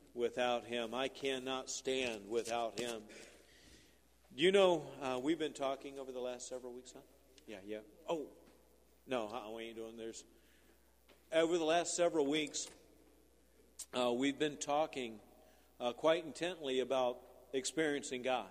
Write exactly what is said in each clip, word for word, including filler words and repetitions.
without Him. I cannot stand without Him. You know, uh, we've been talking over the last several weeks, huh? Yeah, yeah. Oh, no, huh, we ain't doing this. Over the last several weeks, uh, we've been talking uh, quite intently about experiencing God.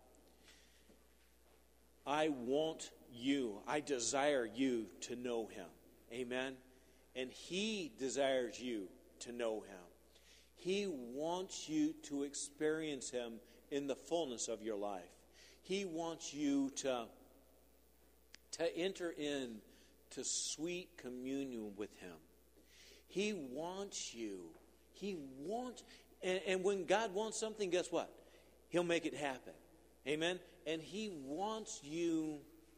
I want you, I desire you to know Him. Amen? And He desires you to know Him. He wants you to experience Him in the fullness of your life. He wants you to, to enter in to sweet communion with Him. He wants you. He wants, and, and when God wants something, guess what? He'll make it happen. Amen? And He wants you.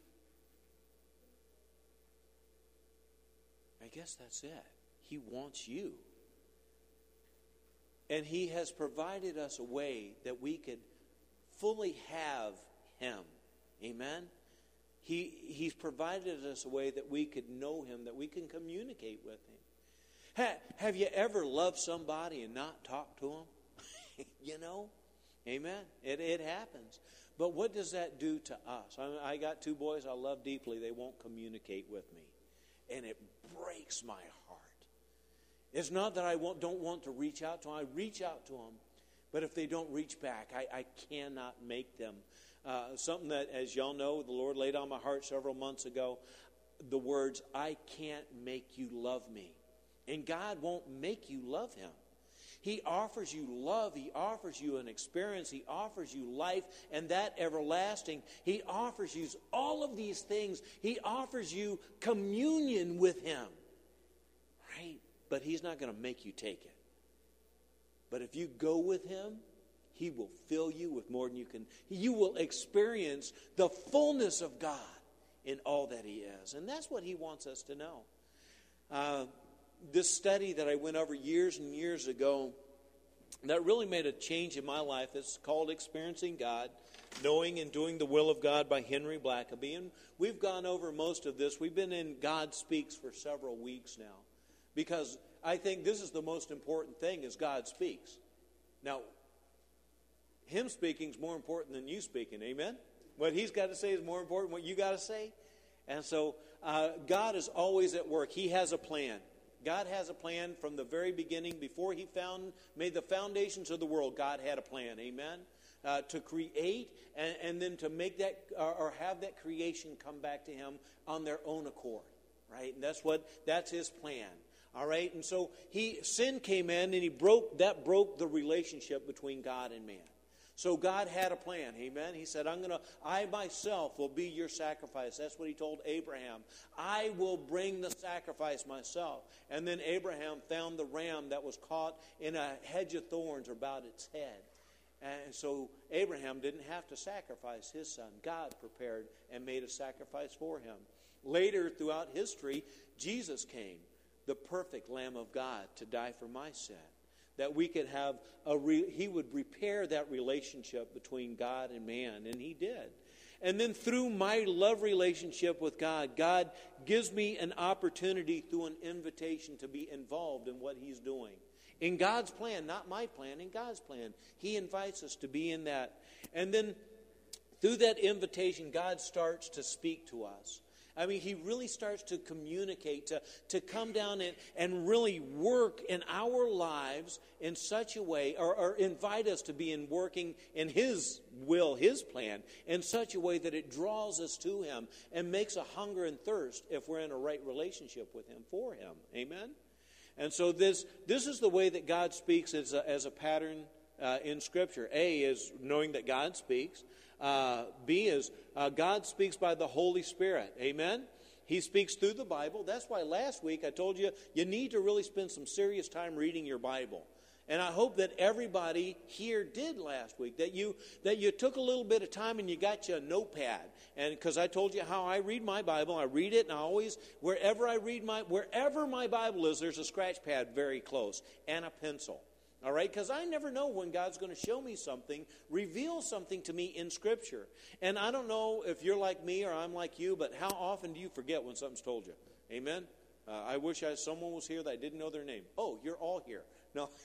I guess that's it. He wants you. And He has provided us a way that we could fully have Him. Amen? He, he's provided us a way that we could know Him, that we can communicate with Him. Ha, have you ever loved somebody and not talked to them? You know? Amen? It, it happens. But what does that do to us? I, I got two boys I love deeply. They won't communicate with me. And it breaks my heart. It's not that I won't, don't want to reach out to them. I reach out to them. But if they don't reach back, I, I cannot make them. Uh, something that, as y'all know, the Lord laid on my heart several months ago, the words, I can't make you love me. And God won't make you love Him. He offers you love. He offers you an experience. He offers you life and that everlasting. He offers you all of these things. He offers you communion with Him. Right? But He's not going to make you take it. But if you go with Him, He will fill you with more than you can. You will experience the fullness of God in all that He is. And that's what He wants us to know. Uh, this study that I went over years and years ago that really made a change in my life is called Experiencing God, Knowing and Doing the Will of God by Henry Blackaby. And we've gone over most of this. We've been in God Speaks for several weeks now. Because I think this is the most important thing is God speaks. Now, Him speaking is more important than you speaking. Amen? What He's got to say is more important than what you got to say. And so uh, God is always at work. He has a plan. God has a plan from the very beginning. Before He found made the foundations of the world, God had a plan. Amen? Uh, to create and, and then to make that or, or have that creation come back to Him on their own accord. Right? And that's what that's His plan. All right? And so he sin came in and he broke that broke the relationship between God and man. So God had a plan, amen? He said, I'm gonna, I myself will be your sacrifice. That's what He told Abraham. I will bring the sacrifice myself. And then Abraham found the ram that was caught in a hedge of thorns about its head. And so Abraham didn't have to sacrifice his son. God prepared and made a sacrifice for him. Later, throughout history, Jesus came, the perfect Lamb of God, to die for my sin. That we could have a, re- He would repair that relationship between God and man, and He did. And then through my love relationship with God, God gives me an opportunity through an invitation to be involved in what He's doing. In God's plan, not my plan, in God's plan. He invites us to be in that. And then through that invitation, God starts to speak to us. I mean, He really starts to communicate, to, to come down and, and really work in our lives in such a way, or, or invite us to be in working in His will, His plan, in such a way that it draws us to Him and makes a hunger and thirst if we're in a right relationship with Him, for Him. Amen? And so this this is the way that God speaks as a, as a pattern uh, in Scripture. A is knowing that God speaks. Uh, B is uh, God speaks by the Holy Spirit. Amen? He speaks through the Bible. That's why last week I told you, you need to really spend some serious time reading your Bible. And I hope that everybody here did last week, that you that you took a little bit of time and you got you a notepad. And because I told you how I read my Bible, I read it, and I always, wherever I read my, wherever my Bible is, there's a scratch pad very close and a pencil. All right? Because I never know when God's going to show me something, reveal something to me in Scripture. And I don't know if you're like me or I'm like you, but how often do you forget when something's told you? Amen? Uh, I wish I, someone was here that I didn't know their name. Oh, you're all here. No,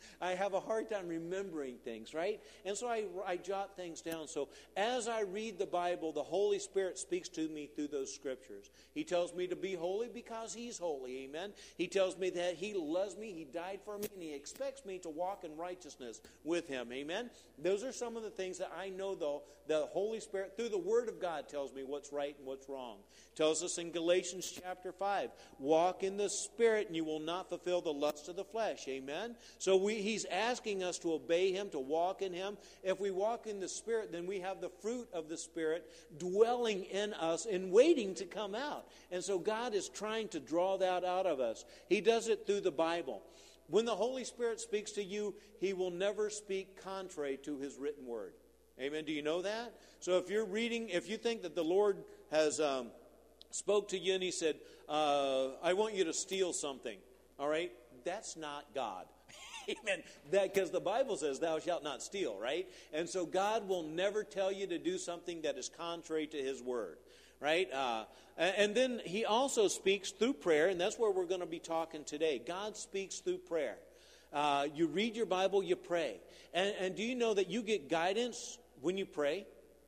I have a hard time remembering things, right? And so I, I jot things down. So as I read the Bible, the Holy Spirit speaks to me through those scriptures. He tells me to be holy because He's holy, amen? He tells me that He loves me, He died for me, and He expects me to walk in righteousness with Him, amen? Those are some of the things that I know, though, the Holy Spirit, through the Word of God, tells me what's right and what's wrong. Tells us in Galatians chapter five, walk in the Spirit and you will not fulfill the lust of the flesh, amen? So we, He's asking us to obey Him, to walk in Him. If we walk in the Spirit, then we have the fruit of the Spirit dwelling in us and waiting to come out. And so God is trying to draw that out of us. He does it through the Bible. When the Holy Spirit speaks to you, He will never speak contrary to His written word. Amen. Do you know that? So if you're reading, if you think that the Lord has um, spoke to you and He said, uh, I want you to steal something, all right? That's not God. Amen. That, because the Bible says, thou shalt not steal, right? And so God will never tell you to do something that is contrary to His word, right? Uh, and then He also speaks through prayer, and that's where we're going to be talking today. God speaks through prayer. Uh, you read your Bible, you pray. And, and do you know that you get guidance when you pray?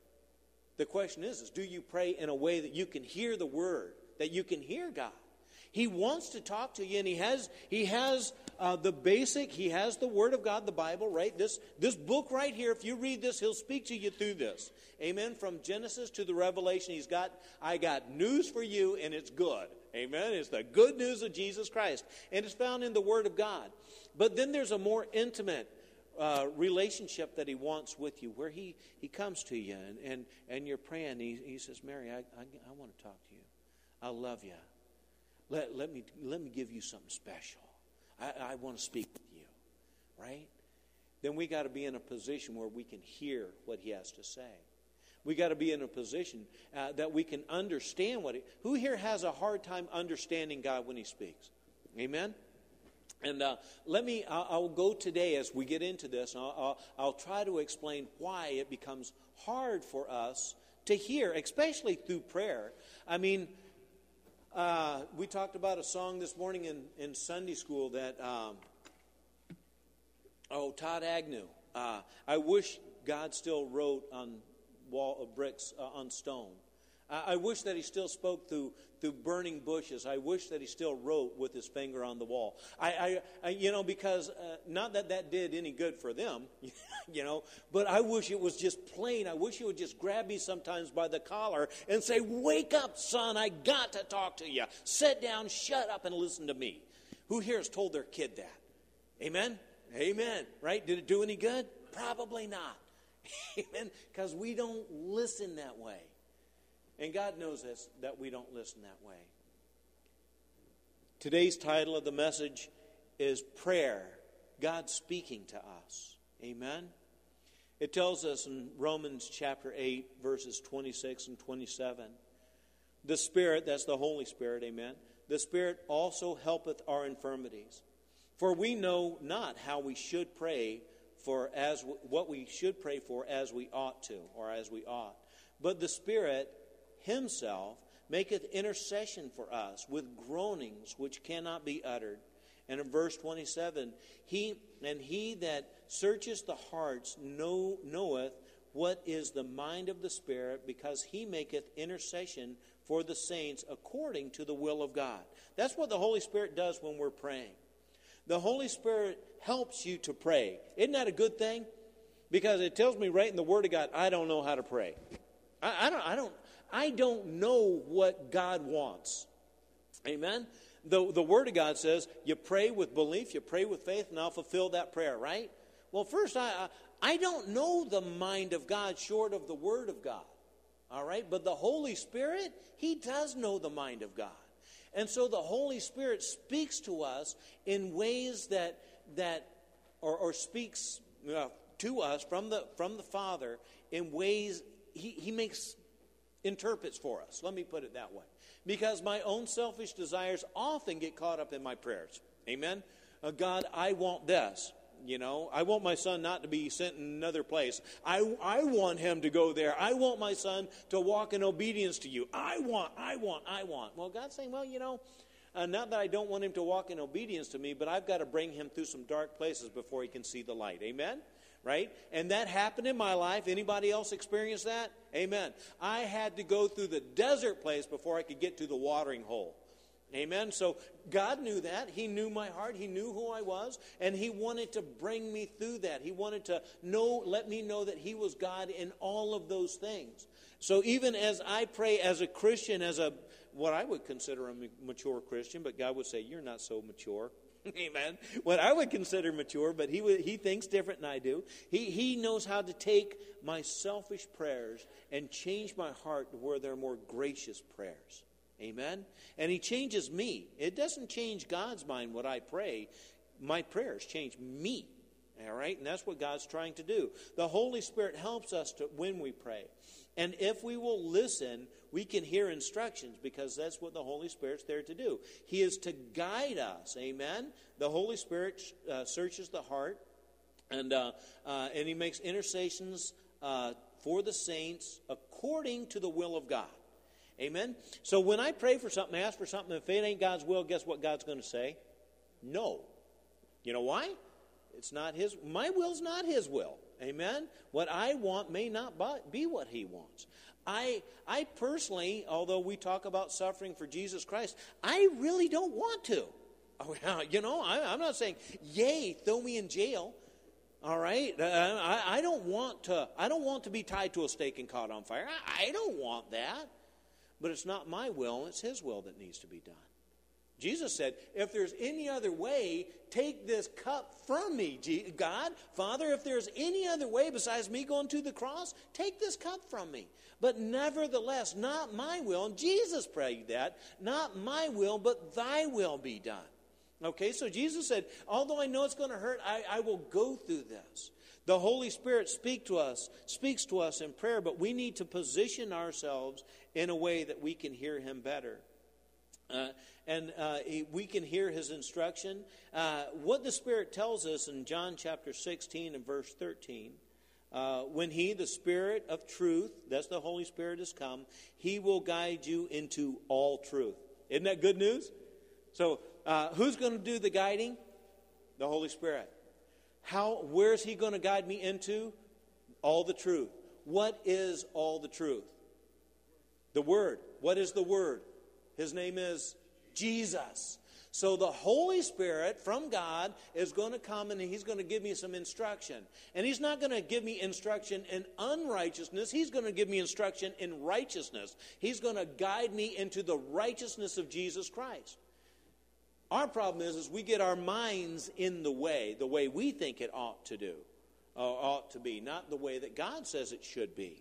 The question is, is, do you pray in a way that you can hear the word, that you can hear God? He wants to talk to you, and He has He has uh, the basic, He has the Word of God, the Bible, right? This, this book right here, if you read this, He'll speak to you through this. Amen? From Genesis to the Revelation, He's got, I got news for you, and it's good. Amen? It's the good news of Jesus Christ. And it's found in the Word of God. But then there's a more intimate uh, relationship that He wants with you, where He, he comes to you, and, and, and you're praying. He, he says, Mary, I, I, I want to talk to you. I love you. Let, let me let me give you something special. I, I want to speak with you, right? Then we got to be in a position where we can hear what He has to say. We got to be in a position uh, that we can understand what He... Who here has a hard time understanding God when He speaks? Amen? And uh, let me, I'll, I'll go today as we get into this, and I'll, I'll, I'll try to explain why it becomes hard for us to hear, especially through prayer. I mean... Uh, we talked about a song this morning in, in Sunday school that, um, oh, Todd Agnew. Uh, I wish God still wrote on wall of bricks uh, on stone. Uh, I wish that He still spoke through through burning bushes. I wish that He still wrote with His finger on the wall. I, I, I you know, because uh, not that that did any good for them, you know, but I wish it was just plain. I wish He would just grab me sometimes by the collar and say, "Wake up, son! I got to talk to you. Sit down, shut up, and listen to me." Who here has told their kid that? Amen. Amen. Right? Did it do any good? Probably not. Amen. Because we don't listen that way. And God knows this, that we don't listen that way. Today's title of the message is Prayer, God Speaking to Us. Amen? It tells us in Romans chapter eight, verses twenty-six and twenty-seven, the Spirit, that's the Holy Spirit, amen, the Spirit also helpeth our infirmities. For we know not how we should pray for as what we should pray for as we ought to, or as we ought. But the Spirit Himself maketh intercession for us with groanings which cannot be uttered. And in verse twenty-seven, He and He that searcheth the hearts know, knoweth what is the mind of the Spirit, because He maketh intercession for the saints according to the will of God. That's what the Holy Spirit does when we're praying. The Holy Spirit helps you to pray. Isn't that a good thing? Because it tells me right in the Word of God, I don't know how to pray. I, I don't. I don't. I don't know what God wants. Amen? The, the Word of God says, you pray with belief, you pray with faith, and I'll fulfill that prayer, right? Well, first, I, I don't know the mind of God short of the Word of God. All right? But the Holy Spirit, He does know the mind of God. And so the Holy Spirit speaks to us in ways that, that or, or speaks uh, to us from the, from the Father in ways He, he makes... interprets for us. Let me put it that way. Because my own selfish desires often get caught up in my prayers. Amen? Uh, God, I want this. You know, I want my son not to be sent in another place. I, I want him to go there. I want my son to walk in obedience to you. I want, I want, I want. Well, God's saying, well, you know, Uh, not that I don't want him to walk in obedience to me, but I've got to bring him through some dark places before he can see the light. Amen? Right? And that happened in my life. Anybody else experience that? Amen. I had to go through the desert place before I could get to the watering hole. Amen. So God knew that. He knew my heart. He knew who I was. And He wanted to bring me through that. He wanted to know, let me know that He was God in all of those things. So even as I pray as a Christian, as a what I would consider a mature Christian, but God would say, you're not so mature. Amen. What I would consider mature, but he would, he thinks different than I do. He, he knows how to take my selfish prayers and change my heart to where they're more gracious prayers. Amen. And He changes me. It doesn't change God's mind what I pray. My prayers change me. All right? And that's what God's trying to do. The Holy Spirit helps us to when we pray. And if we will listen, we can hear instructions, because that's what the Holy Spirit's there to do. He is to guide us. Amen? The Holy Spirit uh, searches the heart, and uh, uh, and He makes intercessions uh, for the saints according to the will of God. Amen? So when I pray for something, ask for something, if it ain't God's will, guess what God's going to say? No. You know why? It's not His. My will's not His will. Amen? What I want may not be what He wants. I I personally, although we talk about suffering for Jesus Christ, I really don't want to. You know, I, I'm not saying, yay, throw me in jail. All right? Uh, I, I don't want to I don't want to be tied to a stake and caught on fire. I, I don't want that. But it's not my will, it's His will that needs to be done. Jesus said, if there's any other way, take this cup from me. God, Father, if there's any other way besides me going to the cross, take this cup from me. But nevertheless, not my will. And Jesus prayed that. Not my will, but thy will be done. Okay, so Jesus said, although I know it's going to hurt, I, I will go through this. The Holy Spirit speak to us, speaks to us in prayer, but we need to position ourselves in a way that we can hear Him better. Uh, and uh, he, we can hear His instruction. Uh, what the Spirit tells us in John chapter sixteen and verse thirteen, uh, when He, the Spirit of truth, that's the Holy Spirit, has come, He will guide you into all truth. Isn't that good news? So uh, who's going to do the guiding? The Holy Spirit. How? Where's He going to guide me into? All the truth. What is all the truth? The Word. What is the Word? His name is Jesus. So the Holy Spirit from God is going to come and He's going to give me some instruction. And He's not going to give me instruction in unrighteousness. He's going to give me instruction in righteousness. He's going to guide me into the righteousness of Jesus Christ. Our problem is, is we get our minds in the way, the way we think it ought to do, or ought to be, not the way that God says it should be.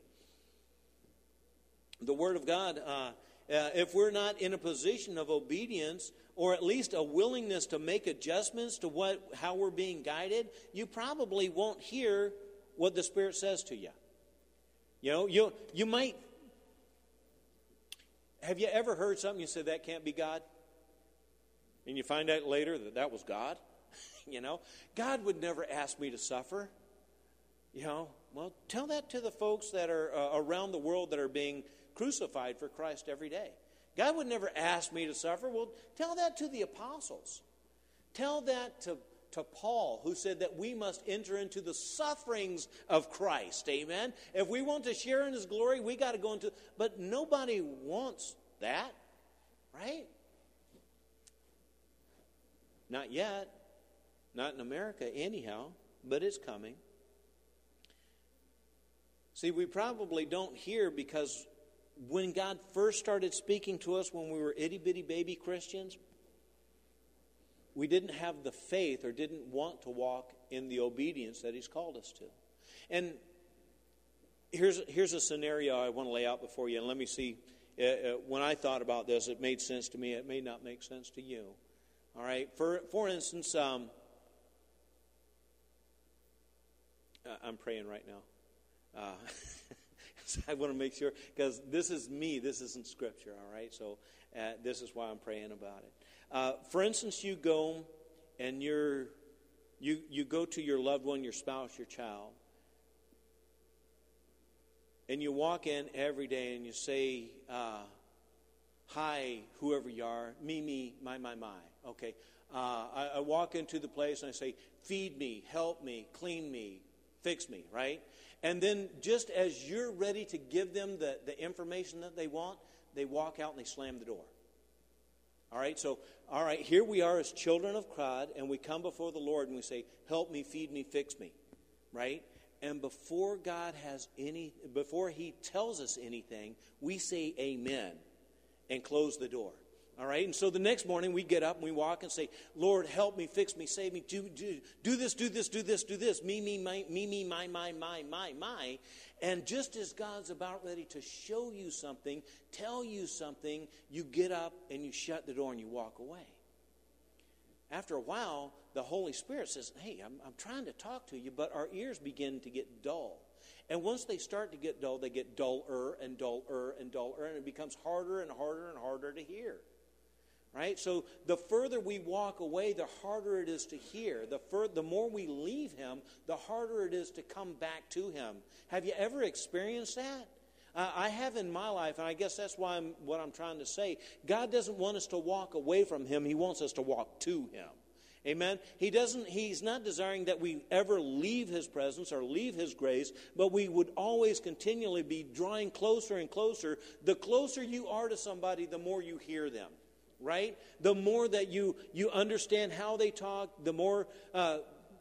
The Word of God, uh, uh, if we're not in a position of obedience, or at least a willingness to make adjustments to what how we're being guided, you probably won't hear what the Spirit says to you. You know, you you might. Have you ever heard something you said that can't be God? And you find out later that that was God. You know, God would never ask me to suffer. You know, well, tell that to the folks that are uh, around the world that are being crucified for Christ every day. God would never ask me to suffer. Well, tell that to the apostles. Tell that to, to Paul, who said that we must enter into the sufferings of Christ. Amen? If we want to share in His glory, we got to go into... But nobody wants that, right? Not yet. Not in America anyhow, but it's coming. See, we probably don't hear because when God first started speaking to us when we were itty-bitty baby Christians, we didn't have the faith or didn't want to walk in the obedience that He's called us to. And here's, here's a scenario I want to lay out before you, and let me see. Uh, uh, when I thought about this, it made sense to me. It may not make sense to you. All right? For, for instance, um, I'm praying right now. Uh So I want to make sure, because this is me, this isn't Scripture, all right? So uh, this is why I'm praying about it. Uh, for instance, you go and you're, you you go to your loved one, your spouse, your child, and you walk in every day and you say, uh, hi, whoever you are, me, me, my, my, my. Okay. Uh, I, I walk into the place and I say, feed me, help me, clean me, fix me, right? And then just as you're ready to give them the, the information that they want, they walk out and they slam the door. All right, so, all right, here we are as children of God, and we come before the Lord and we say, help me, feed me, fix me, right? And before God has any, before He tells us anything, we say amen and close the door. All right, and so the next morning we get up and we walk and say, Lord, help me, fix me, save me, do, do, do this, do this, do this, do this, me, me, my, me, me, my, my, my, my, my. And just as God's about ready to show you something, tell you something, you get up and you shut the door and you walk away. After a while, the Holy Spirit says, hey, I'm, I'm trying to talk to you, but our ears begin to get dull. And once they start to get dull, they get duller and duller and duller, and it becomes harder and harder and harder to hear. Right? So the further we walk away, the harder it is to hear. The fur- the more we leave Him, the harder it is to come back to Him. Have you ever experienced that? Uh, I have in my life, and I guess that's why I'm, what I'm trying to say. God doesn't want us to walk away from Him. He wants us to walk to Him. Amen? He doesn't. He's not desiring that we ever leave His presence or leave His grace, but we would always continually be drawing closer and closer. The closer you are to somebody, the more you hear them. Right? The more that you, you understand how they talk, the more... Uh,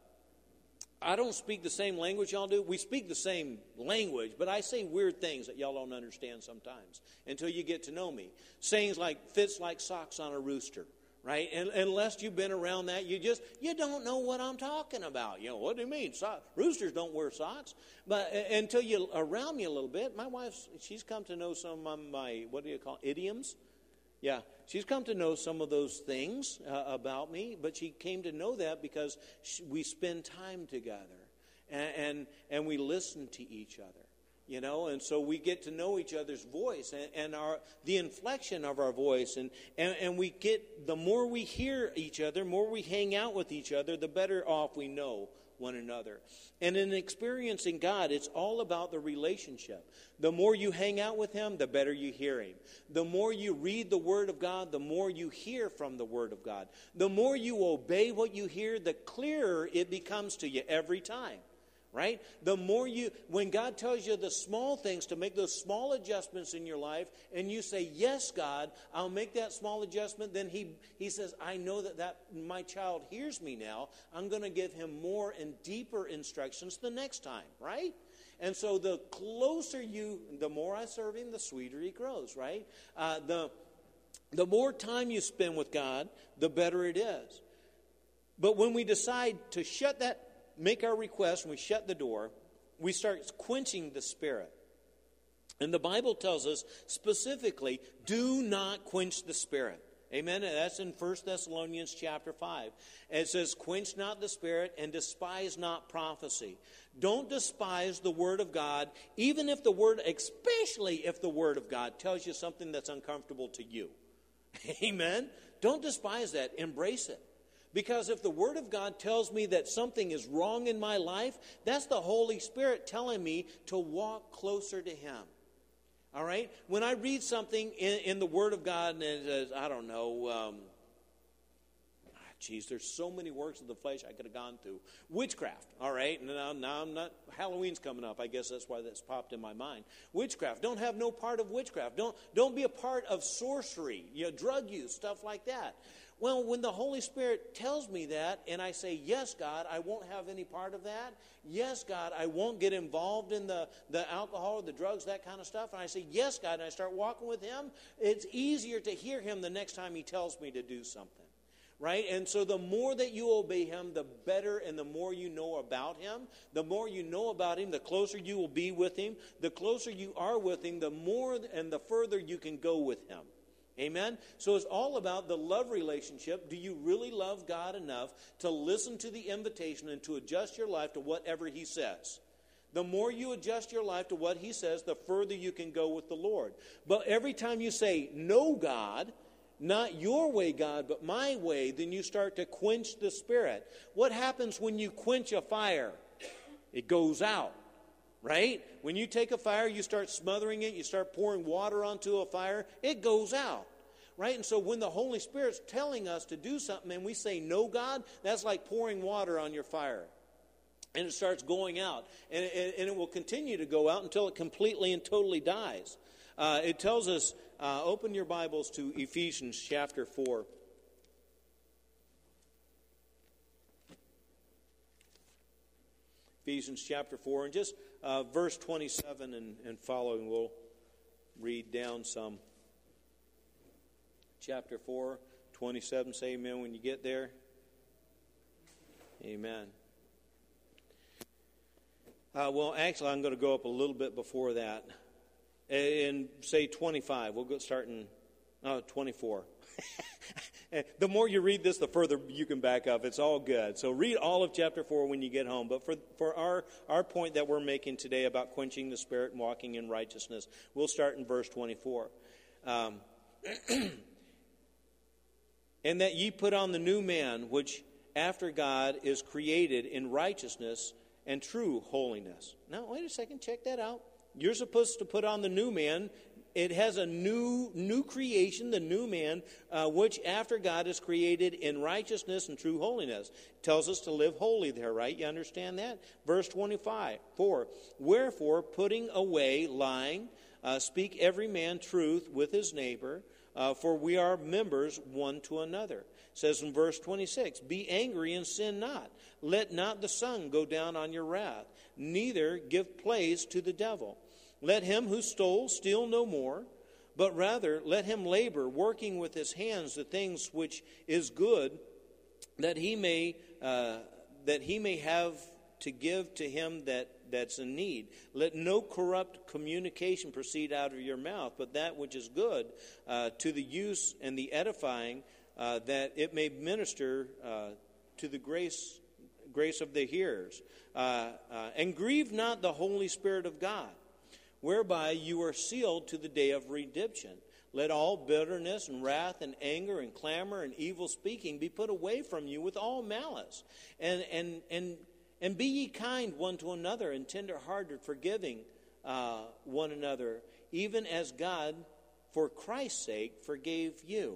I don't speak the same language y'all do. We speak the same language, but I say weird things that y'all don't understand sometimes until you get to know me. Sayings like, fits like socks on a rooster. Right? And unless you've been around that, you just, you don't know what I'm talking about. You know, what do you mean? So- roosters don't wear socks. But uh, until you're around me a little bit, my wife, she's come to know some of my, what do you call it, idioms? Yeah, she's come to know some of those things uh, about me, but she came to know that because she, we spend time together and, and and we listen to each other, you know, and so we get to know each other's voice and, and our the inflection of our voice, and, and, and we get, the more we hear each other, more we hang out with each other, the better off we know one another. And in experiencing God, it's all about the relationship. The more you hang out with Him, the better you hear Him. The more you read the Word of God, the more you hear from the Word of God. The more you obey what you hear, the clearer it becomes to you every time. Right? The more you, when God tells you the small things, to make those small adjustments in your life, and you say, yes, God, I'll make that small adjustment, then he, he says, I know that, that my child hears me now. I'm going to give him more and deeper instructions the next time, right? And so the closer you, the more I serve Him, the sweeter He grows, right? Uh, the, the more time you spend with God, the better it is. But when we decide to shut that, make our request, and we shut the door, we start quenching the Spirit. And the Bible tells us specifically, do not quench the Spirit. Amen? And that's in First Thessalonians chapter five. And it says, quench not the Spirit and despise not prophecy. Don't despise the Word of God, even if the Word, especially if the Word of God tells you something that's uncomfortable to you. Amen? Don't despise that. Embrace it. Because if the Word of God tells me that something is wrong in my life, that's the Holy Spirit telling me to walk closer to Him. All right? When I read something in, in the Word of God, and it says, I don't know, um, geez, there's so many works of the flesh I could have gone through. Witchcraft, all right? And now, now I'm not, Halloween's coming up. I guess that's why that's popped in my mind. Witchcraft. Don't have no part of witchcraft. Don't, don't be a part of sorcery, you know, drug use, stuff like that. Well, when the Holy Spirit tells me that, and I say, yes, God, I won't have any part of that. Yes, God, I won't get involved in the, the alcohol, the drugs, that kind of stuff. And I say, yes, God, and I start walking with Him. It's easier to hear Him the next time He tells me to do something. Right? And so the more that you obey Him, the better, and the more you know about Him. The more you know about Him, the closer you will be with Him. The closer you are with Him, the more and the further you can go with Him. Amen? So it's all about the love relationship. Do you really love God enough to listen to the invitation and to adjust your life to whatever He says? The more you adjust your life to what He says, the further you can go with the Lord. But every time you say, no, God, not your way, God, but my way, then you start to quench the Spirit. What happens when you quench a fire? It goes out. Right? When you take a fire, you start smothering it, you start pouring water onto a fire, it goes out. right? And so when the Holy Spirit's telling us to do something and we say, no, God, that's like pouring water on your fire. And it starts going out. And it, and it will continue to go out until it completely and totally dies. Uh, it tells us, uh, open your Bibles to Ephesians chapter four. Ephesians chapter four, and just uh, verse twenty-seven and, and following, we'll read down some. Chapter four, twenty-seven, say amen when you get there. Amen. Uh, well, actually, I'm going to go up a little bit before that. And say twenty-five. We'll go start in oh, twenty-four. The more you read this, the further you can back up. It's all good. So read all of chapter four when you get home. But for, for our, our point that we're making today about quenching the Spirit and walking in righteousness, we'll start in verse twenty-four. Um, and that ye put on the new man, which after God is created in righteousness and true holiness. Now, wait a second. Check that out. You're supposed to put on the new man. It has a new new creation, the new man, uh, which after God is created in righteousness and true holiness. It tells us to live holy there, right? You understand that? Verse twenty-five, four. Wherefore, putting away lying, uh, speak every man truth with his neighbor, uh, for we are members one to another. It says in verse twenty-six, be angry and sin not. Let not the sun go down on your wrath, neither give place to the devil. Let him who stole steal no more, but rather let him labor, working with his hands the things which is good, that he may uh, that he may have to give to him that, that's in need. Let no corrupt communication proceed out of your mouth, but that which is good uh, to the use and the edifying, uh, that it may minister uh, to the grace grace of the hearers. Uh, uh, and grieve not the Holy Spirit of God, whereby you are sealed to the day of redemption. Let all bitterness and wrath and anger and clamor and evil speaking be put away from you with all malice. And and and and be ye kind one to another, and tender-hearted, forgiving uh, one another, even as God, for Christ's sake, forgave you.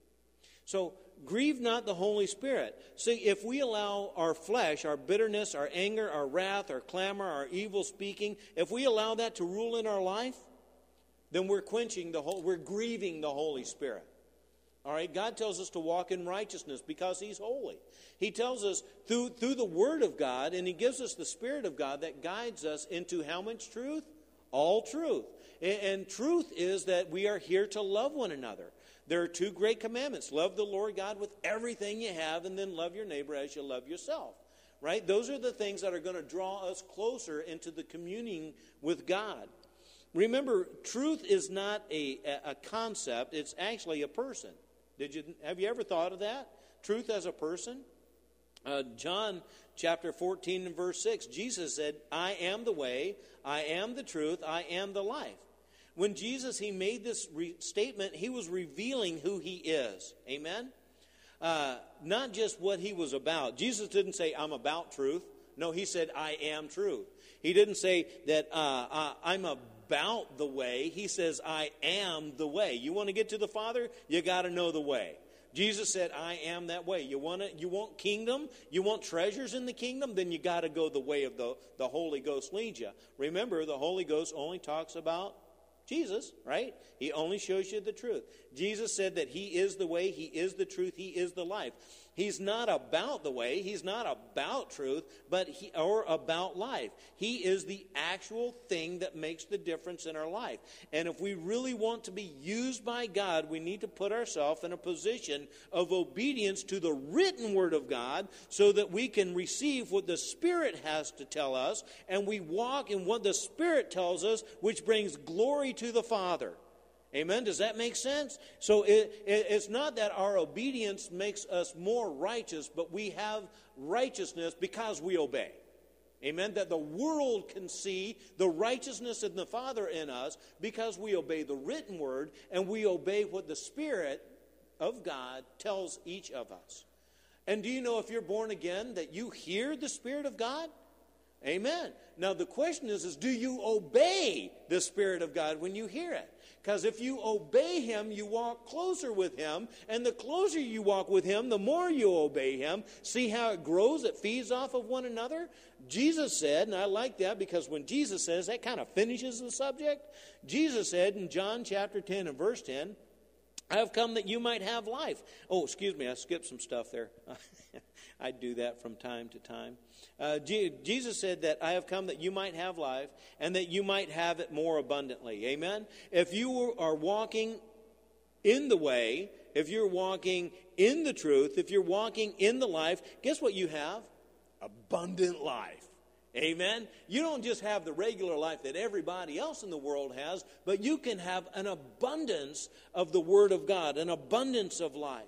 So, grieve not the Holy Spirit. See, if we allow our flesh, our bitterness, our anger, our wrath, our clamor, our evil speaking, if we allow that to rule in our life, then we're quenching the whole, we're grieving the Holy Spirit. All right, God tells us to walk in righteousness because He's holy. He tells us through through the Word of God, and He gives us the Spirit of God that guides us into how much truth? All truth. And, and truth is that we are here to love one another. There are two great commandments. Love the Lord God with everything you have, and then love your neighbor as you love yourself. Right? Those are the things that are going to draw us closer into the communing with God. Remember, truth is not a, a concept. It's actually a person. Did you have you ever thought of that? Truth as a person? Uh, John chapter fourteen and verse six, Jesus said, I am the way, I am the truth, I am the life. When Jesus, he made this re- statement, he was revealing who he is. Amen? Uh, not just what he was about. Jesus didn't say, I'm about truth. No, he said, I am truth. He didn't say that uh, uh, I'm about the way. He says, I am the way. You want to get to the Father? You got to know the way. Jesus said, I am that way. You want to, you want kingdom? You want treasures in the kingdom? Then you got to go the way of the, the Holy Ghost leads you. Remember, the Holy Ghost only talks about Jesus, right? He only shows you the truth. Jesus said that He is the way, He is the truth, He is the life. He's not about the way, He's not about truth, but he, or about life. He is the actual thing that makes the difference in our life. And if we really want to be used by God, we need to put ourselves in a position of obedience to the written Word of God so that we can receive what the Spirit has to tell us, and we walk in what the Spirit tells us, which brings glory to the Father. Amen? Does that make sense? So it, it, it's not that our obedience makes us more righteous, but we have righteousness because we obey. Amen? That the world can see the righteousness of the Father in us because we obey the written Word and we obey what the Spirit of God tells each of us. And do you know if you're born again that you hear the Spirit of God? Amen. Now the question is, is do you obey the Spirit of God when you hear it? Because if you obey Him, you walk closer with Him. And the closer you walk with Him, the more you obey Him. See how it grows? It feeds off of one another. Jesus said, and I like that because when Jesus says, that kind of finishes the subject. Jesus said in John chapter ten and verse ten, I have come that you might have life. Oh, excuse me, I skipped some stuff there. I do that from time to time. Uh, G- Jesus said that I have come that you might have life and that you might have it more abundantly. Amen? If you are walking in the way, if you're walking in the truth, if you're walking in the life, guess what you have? Abundant life. Amen? You don't just have the regular life that everybody else in the world has, but you can have an abundance of the Word of God, an abundance of life.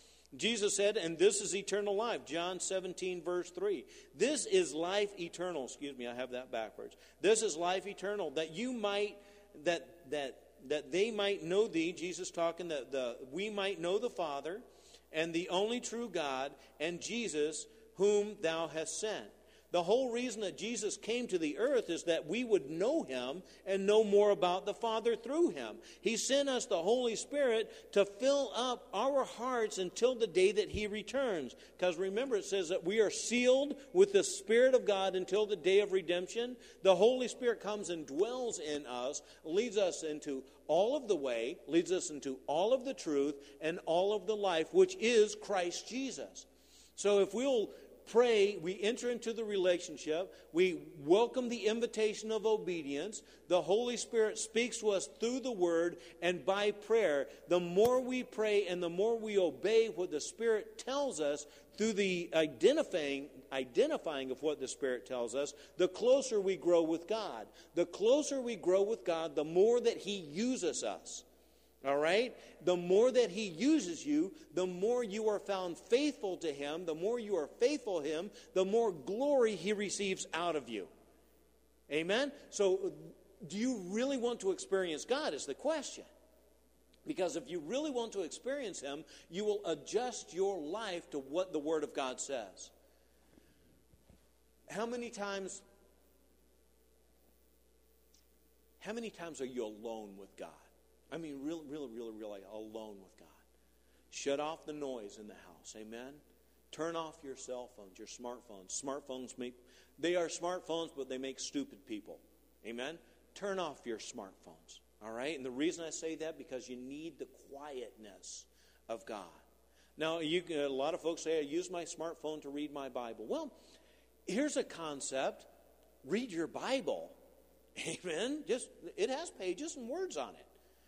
Jesus said, and this is eternal life, John seventeen, verse three. This is life eternal. Excuse me, I have that backwards. This is life eternal, that you might, that that that they might know thee, Jesus talking, that the we might know the Father, and the only true God, and Jesus, whom thou hast sent. The whole reason that Jesus came to the earth is that we would know Him and know more about the Father through Him. He sent us the Holy Spirit to fill up our hearts until the day that He returns. Because remember, it says that we are sealed with the Spirit of God until the day of redemption. The Holy Spirit comes and dwells in us, leads us into all of the way, leads us into all of the truth and all of the life, which is Christ Jesus. So if we'll pray, we enter into the relationship, we welcome the invitation of obedience, the Holy Spirit speaks to us through the Word and by prayer. The more we pray and the more we obey what the Spirit tells us through the identifying, identifying of what the Spirit tells us, the closer we grow with God. The closer we grow with God, the more that He uses us. All right? The more that He uses you, the more you are found faithful to Him. The more you are faithful to Him, the more glory He receives out of you. Amen? So, do you really want to experience God is the question. Because if you really want to experience Him, you will adjust your life to what the Word of God says. How many times, how many times are you alone with God? I mean, really, really, really, really alone with God. Shut off the noise in the house. Amen? Turn off your cell phones, your smartphones. Smartphones make, they are smartphones, but they make stupid people. Amen? Turn off your smartphones. All right? And the reason I say that, because you need the quietness of God. Now, you, a lot of folks say, I use my smartphone to read my Bible. Well, here's a concept. Read your Bible. Amen? Just, it has pages and words on it.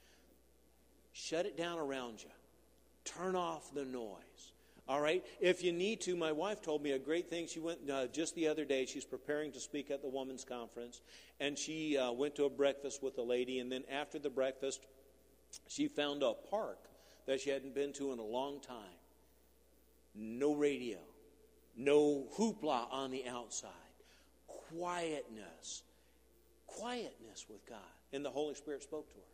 Shut it down around you. Turn off the noise. All right? If you need to, my wife told me a great thing. She went uh, just the other day. She's preparing to speak at the women's conference. And she uh, went to a breakfast with a lady. And then after the breakfast, she found a park that she hadn't been to in a long time. No radio. No hoopla on the outside. Quietness. Quietness with God. And the Holy Spirit spoke to her.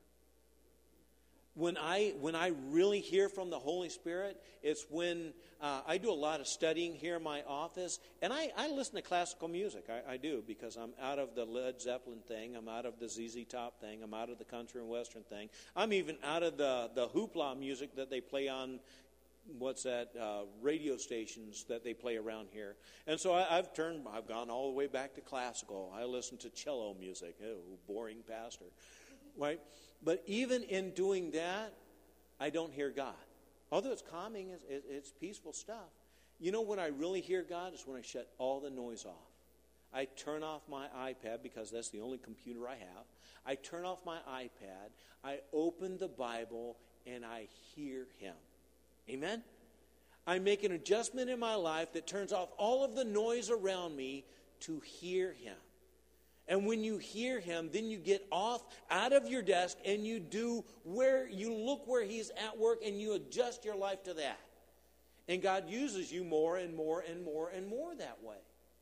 When I when I really hear from the Holy Spirit, it's when uh, I do a lot of studying here in my office, and I, I listen to classical music. I, I do, because I'm out of the Led Zeppelin thing. I'm out of the Z Z Top thing. I'm out of the country and western thing. I'm even out of the, the hoopla music that they play on, what's that, uh, radio stations that they play around here. And so I, I've turned, I've gone all the way back to classical. I listen to cello music. Oh, boring pastor. Right? But even in doing that, I don't hear God. Although it's calming, it's, it's peaceful stuff. You know when I really hear God is when I shut all the noise off. I turn off my iPad, because that's the only computer I have. I turn off my iPad. I open the Bible and I hear Him. Amen? I make an adjustment in my life that turns off all of the noise around me to hear Him. And when you hear Him, then you get off out of your desk and you do where you look where He's at work, and you adjust your life to that. And God uses you more and more and more and more that way.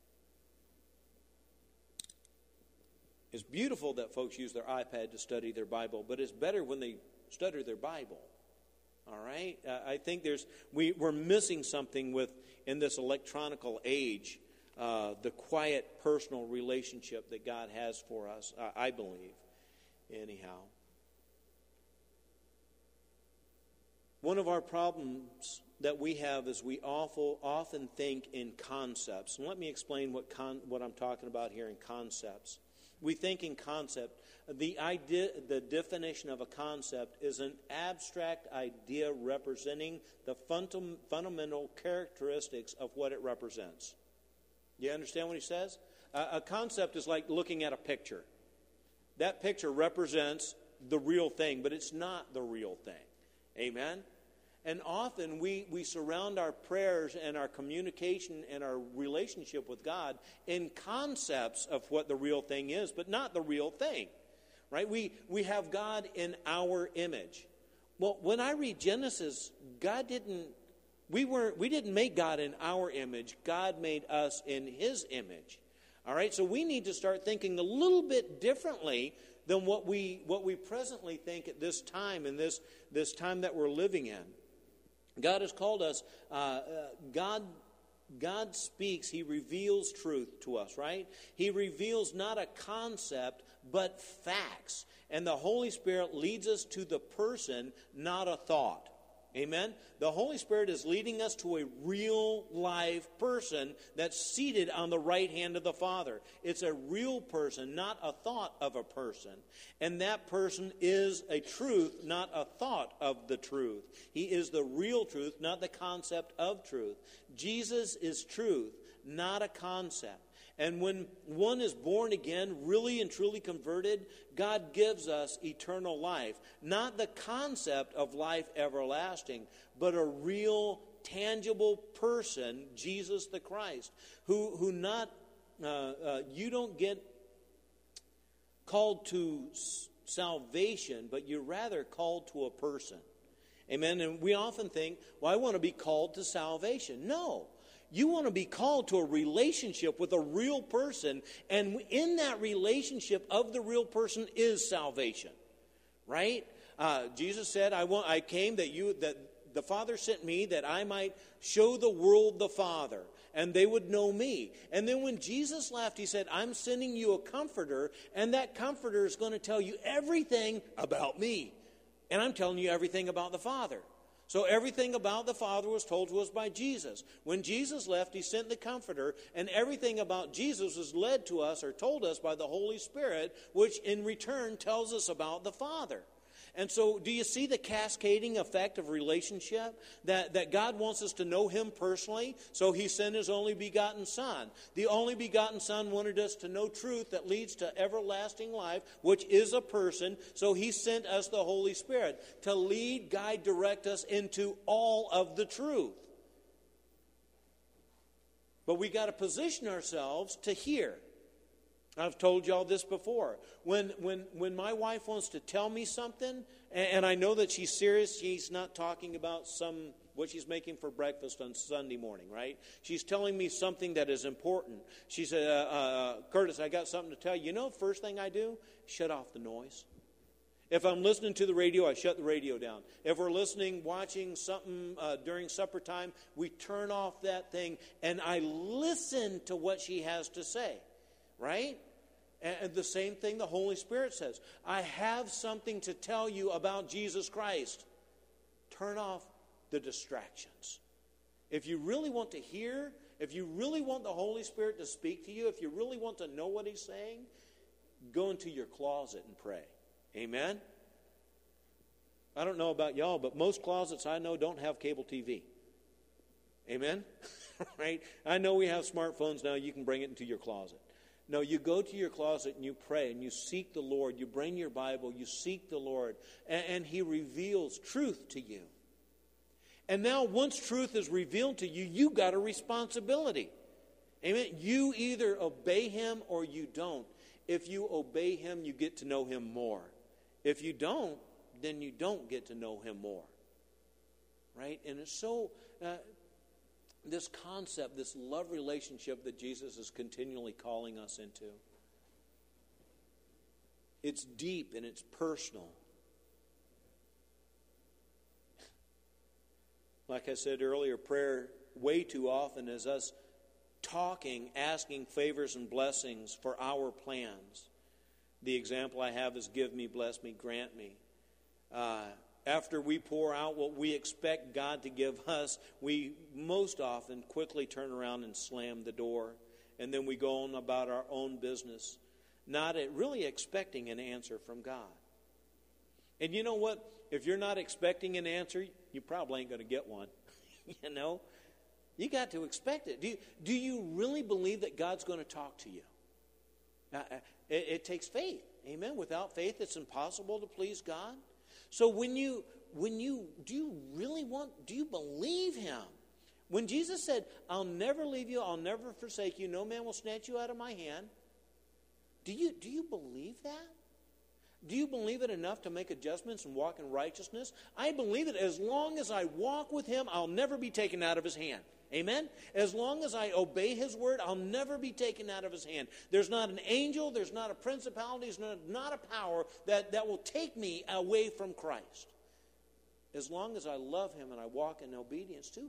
It's beautiful that folks use their iPad to study their Bible, but it's better when they study their Bible. All right? Uh, I think there's we, we're missing something with in this electronical age. uh, the quiet, personal relationship that God has for us, I, I believe, anyhow. One of our problems that we have is we awful, often think in concepts. And let me explain what con, what I'm talking about here in concepts. We think in concept. The idea, the definition of a concept is an abstract idea representing the fundam, fundamental characteristics of what it represents. You understand what he says? Uh, a concept is like looking at a picture. That picture represents the real thing, but it's not the real thing. Amen? And often we, we surround our prayers and our communication and our relationship with God in concepts of what the real thing is, but not the real thing. Right? We, we have God in our image. Well, when I read Genesis, God didn't, we weren't, we didn't make God in our image. God made us in His image. All right? So we need to start thinking a little bit differently than what we what we presently think at this time, in this, this time that we're living in. God has called us, uh, uh, God, God speaks, He reveals truth to us, right? He reveals not a concept, but facts. And the Holy Spirit leads us to the person, not a thought. Amen? The Holy Spirit is leading us to a real live person that's seated on the right hand of the Father. It's a real person, not a thought of a person. And that person is a truth, not a thought of the truth. He is the real truth, not the concept of truth. Jesus is truth, not a concept. And when one is born again, really and truly converted, God gives us eternal life. Not the concept of life everlasting, but a real, tangible person, Jesus the Christ, who, who not, uh, uh, you don't get called to salvation, but you're rather called to a person. Amen? And we often think, well, I want to be called to salvation. No. You want to be called to a relationship with a real person, and in that relationship of the real person is salvation, right? Uh, Jesus said, "I want. I came that you that the Father sent me that I might show the world the Father, and they would know me." And then when Jesus left, He said, "I'm sending you a Comforter, and that Comforter is going to tell you everything about me, and I'm telling you everything about the Father." So everything about the Father was told to us by Jesus. When Jesus left, He sent the Comforter, and everything about Jesus was led to us or told us by the Holy Spirit, which in return tells us about the Father. And so do you see the cascading effect of relationship? That, that God wants us to know Him personally, so He sent His only begotten Son. The only begotten Son wanted us to know truth that leads to everlasting life, which is a person, so He sent us the Holy Spirit to lead, guide, direct us into all of the truth. But we got to position ourselves to hear. I've told y'all this before. When when when my wife wants to tell me something, and, and I know that she's serious, she's not talking about some what she's making for breakfast on Sunday morning, right? She's telling me something that is important. She said, uh, uh, Curtis, I got something to tell you. You know, first thing I do, shut off the noise. If I'm listening to the radio, I shut the radio down. If we're listening, watching something uh, during supper time, we turn off that thing, and I listen to what she has to say. Right? And the same thing the Holy Spirit says. I have something to tell you about Jesus Christ. Turn off the distractions. If you really want to hear, if you really want the Holy Spirit to speak to you, if you really want to know what He's saying, go into your closet and pray. Amen? I don't know about y'all, but most closets I know don't have cable T V. Amen? Right? I know we have smartphones now. You can bring it into your closet. No, you go to your closet and you pray and you seek the Lord. You bring your Bible, you seek the Lord, and, and He reveals truth to you. And now once truth is revealed to you, you got a responsibility. Amen? You either obey Him or you don't. If you obey Him, you get to know Him more. If you don't, then you don't get to know Him more. Right? And it's so... Uh, This concept, this love relationship that Jesus is continually calling us into. It's deep and it's personal. Like I said earlier, prayer way too often is us talking, asking favors and blessings for our plans. The example I have is give me, bless me, grant me. Uh, after we pour out what we expect God to give us, we most often quickly turn around and slam the door. And then we go on about our own business, not really expecting an answer from God. And you know what? If you're not expecting an answer, you probably ain't going to get one. You know? You got to expect it. Do you, do you really believe that God's going to talk to you? Now, it, it takes faith. Amen? Without faith, it's impossible to please God. So when you, when you, do you really want, do you believe Him? When Jesus said, I'll never leave you, I'll never forsake you, no man will snatch you out of my hand, do you, do you believe that? Do you believe it enough to make adjustments and walk in righteousness? I believe it. As long as I walk with Him, I'll never be taken out of His hand. Amen? As long as I obey His word, I'll never be taken out of His hand. There's not an angel, there's not a principality, there's not, not a power that, that will take me away from Christ. As long as I love Him and I walk in obedience to Him.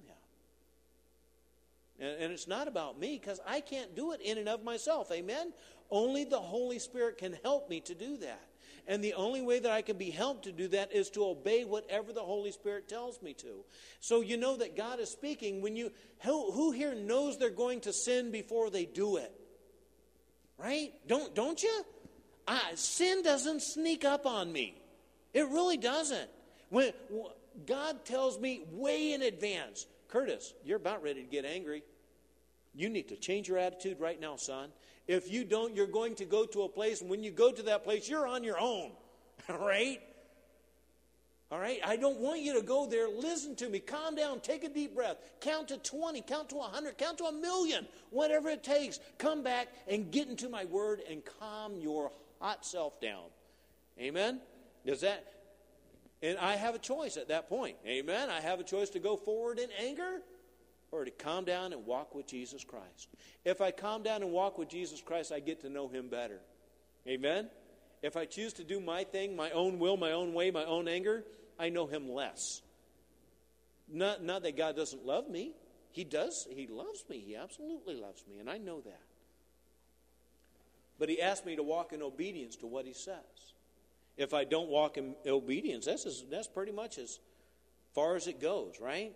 And, and it's not about me, because I can't do it in and of myself. Amen? Only the Holy Spirit can help me to do that. And the only way that I can be helped to do that is to obey whatever the Holy Spirit tells me to. So you know that God is speaking when you, who, who here knows they're going to sin before they do it? Right? Don't, don't you? I, sin doesn't sneak up on me. It really doesn't. When God tells me way in advance, Curtis, you're about ready to get angry. You need to change your attitude right now, son. If you don't, you're going to go to a place, and when you go to that place, you're on your own. All right? All right? I don't want you to go there. Listen to me. Calm down. Take a deep breath. Count to twenty. Count to one hundred. Count to a million. Whatever it takes. Come back and get into my word and calm your hot self down. Amen? Does that... And I have a choice at that point. Amen? I have a choice to go forward in anger or to calm down and walk with Jesus Christ. If I calm down and walk with Jesus Christ, I get to know Him better. Amen? If I choose to do my thing, my own will, my own way, my own anger, I know Him less. Not, not that God doesn't love me. He does. He loves me. He absolutely loves me, and I know that. But He asked me to walk in obedience to what He says. If I don't walk in obedience, that's, as, that's pretty much as far as it goes, right?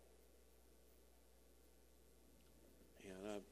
And, uh,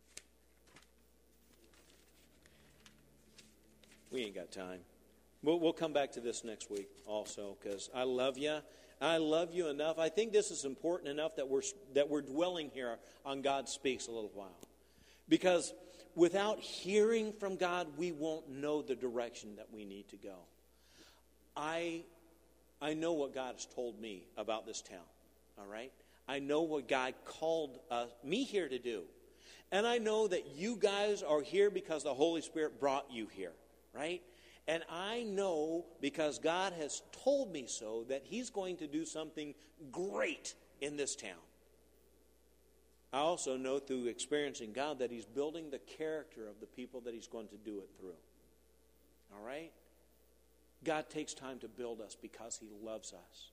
we ain't got time. We'll, we'll come back to this next week also, because I love you. I love you enough. I think this is important enough that we're that we're dwelling here on God Speaks a little while. Because without hearing from God, we won't know the direction that we need to go. I, I know what God has told me about this town, all right? I know what God called uh, me here to do. And I know that you guys are here because the Holy Spirit brought you here, right? And I know, because God has told me so, that He's going to do something great in this town. I also know through experiencing God that He's building the character of the people that He's going to do it through. All right? God takes time to build us because He loves us.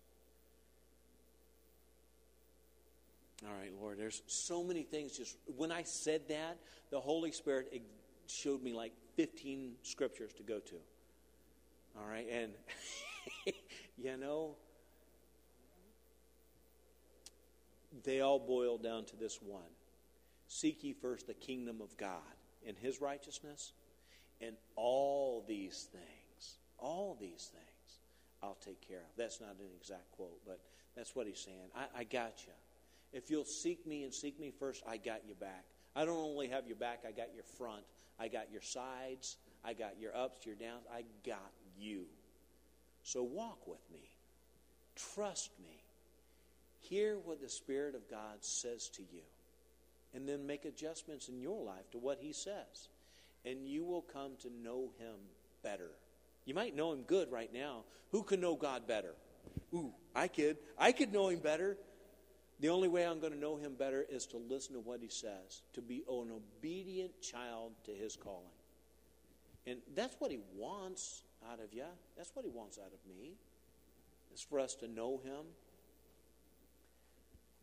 All right, Lord, there's so many things. Just when I said that, the Holy Spirit showed me like fifteen scriptures to go to. All right, and you know, they all boil down to this one. Seek ye first the kingdom of God and His righteousness, and all these things, all these things, I'll take care of. That's not an exact quote, but that's what He's saying. I, I got you. If you'll seek me and seek me first, I got you back. I don't only have your back, I got your front. I got your sides. I got your ups, your downs. I got you. So walk with me. Trust me. Hear what the Spirit of God says to you. And then make adjustments in your life to what He says. And you will come to know Him better. You might know Him good right now. Who can know God better? Ooh, I could. I could know Him better. The only way I'm going to know Him better is to listen to what He says. To be an obedient child to His calling. And that's what He wants out of you. That's what He wants out of me. It's for us to know Him.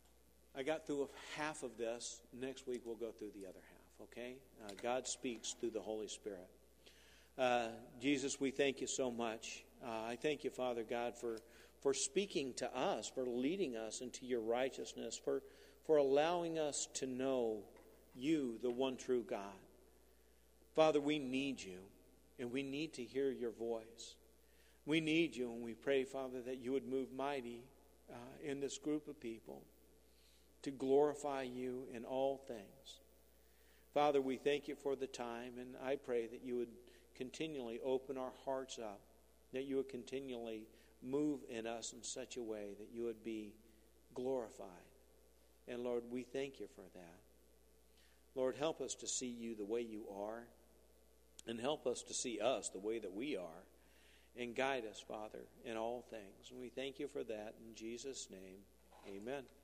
I got through half of this. Next week we'll go through the other half, okay? Uh, God speaks through the Holy Spirit. Uh, Jesus, we thank you so much. Uh, I thank you, Father God, for, for speaking to us, for leading us into your righteousness, for, for allowing us to know you, the one true God. Father, we need you, and we need to hear your voice. We need you, and we pray, Father, that you would move mighty uh, in this group of people to glorify you in all things. Father, we thank you for the time, and I pray that you would continually open our hearts up, that you would continually move in us in such a way that you would be glorified. And Lord, we thank you for that. Lord, help us to see you the way you are, and help us to see us the way that we are, and guide us, Father, in all things. And we thank you for that in Jesus' name. Amen.